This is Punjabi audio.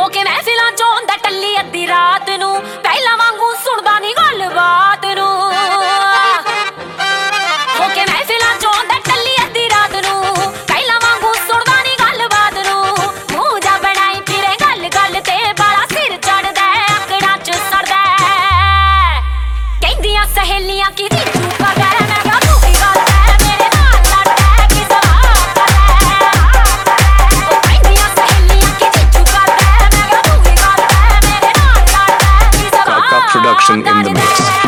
ਹੋ ਕੇ ਮਹਿਫਿਲਾਂ ਚੋਂ ਹੁੰਦਾ ਟੱਲੀ ਅੱਧੀ ਰਾਤ ਨੂੰ, ਪਹਿਲਾਂ ਵਾਂਗੂ ਸੁਣਦਾ ਨਹੀਂ ਗੱਲਬਾਤ ਨੂੰ। ਹੋ ਕੇ ਮਹਿਫਿਲਾਂ ਚੋਂ ਹੁੰਦਾ ਟੱਲੀ ਅੱਧੀ ਰਾਤ ਨੂੰ, ਪਹਿਲਾਂ ਵਾਂਗੂ ਸੁਣਦਾ ਨਹੀਂ ਗੱਲਬਾਤ ਨੂੰ। ਮੂੰਹ ਜਾ ਬਣਾਈ ਫਿਰੇ ਗੱਲ ਗੱਲ ਤੇ ਬਾਲਾ ਸਿਰ ਚੜਦਾ, ਆਕੜਾਂ ਚ ਸੜਦਾ। ਕਹਿੰਦੀਆਂ ਸਹੇਲੀਆਂ ਕੀ ਜੀਜੂ ਕਰਦਾ, ਮੈਂ ਕਿਹਾ ਤੂੰ ਕੀ ਕਰਦਾ ਮੇਰੇ ਨਾਲ ਲੜਦਾ, ਕੀ ਸਵਾਲ ਕਰਦਾ। ਉਹ ਕਹਿੰਦੀਆਂ ਸਹੇਲੀਆਂ ਕੀ ਜੀਜੂ ਕਰਦਾ, ਮੈਂ ਕਿਹਾ ਤੂੰ ਕੀ ਕਰਦਾ ਮੇਰੇ ਨਾਲ ਲੜਦਾ, ਕੀ ਸਵਾਲ Kaka production in the mix.